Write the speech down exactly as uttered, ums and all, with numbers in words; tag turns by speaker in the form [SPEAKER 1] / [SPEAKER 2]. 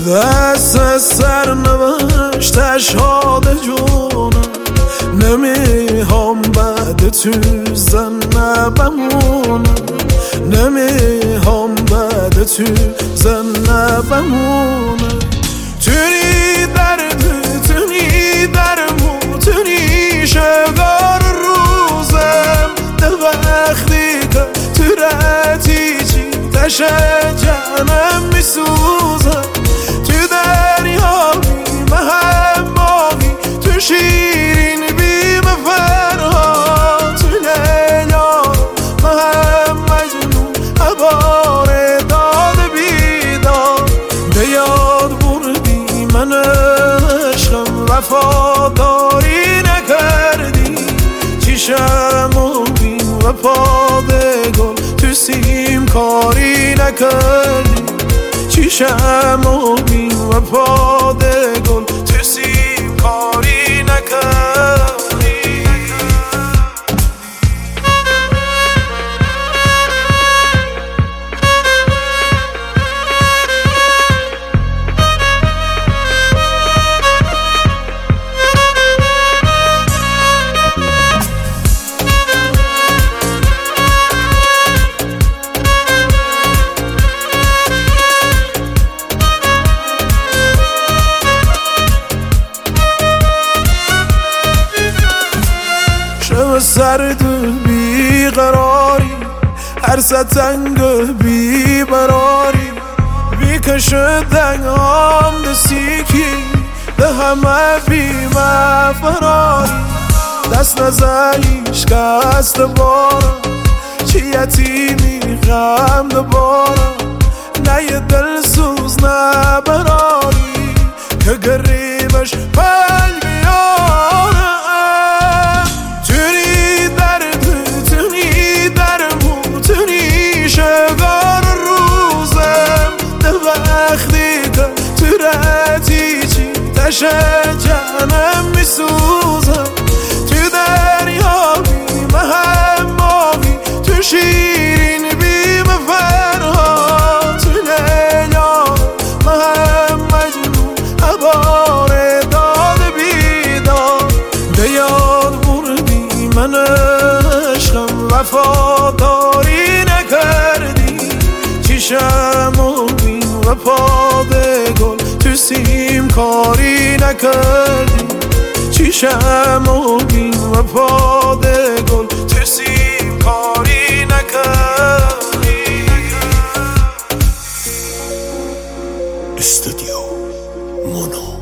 [SPEAKER 1] دست سر نوشتش شاد جونم نمیهم بعد تو زنه بمونم نمیهم بعد تو زنه بمونم تونی درد تونی درمو تونی شگار روزم ده وقتی که تو رتی چی تشجنم میسوزم تو دریا بیم هماهی تو شیرین بیم فرها تو لیلا مهم مجنون عبار داد بیدار به یاد بردی من عشقم وفاداری نکردی چیشم و بین و پا به گل تو سیم کاری نکردی چیشم و بین و پا به گل تو سیم کاری نکردی سرد و بیقراری هر ستنگ و بیبراری بیکشه دنگام دسیکی به همه بیمه فراری دست نزایش کست بارم چی یتیمی غم دبارم نه یه دل سوز نه براری که گریبش پل بیارم تشجنم میسوزم تو دریا بیم هماهی تو شیرین بیم فرها تو لیلا مهم مجنون عبار داد بیدار به یاد بردی من عشقم وفاداری نکردی چیشم و بین و پا به گل تو سیم کاری نکردی چیشم و بین و پا به گل تو سیم کاری نکردی استودیو مونو.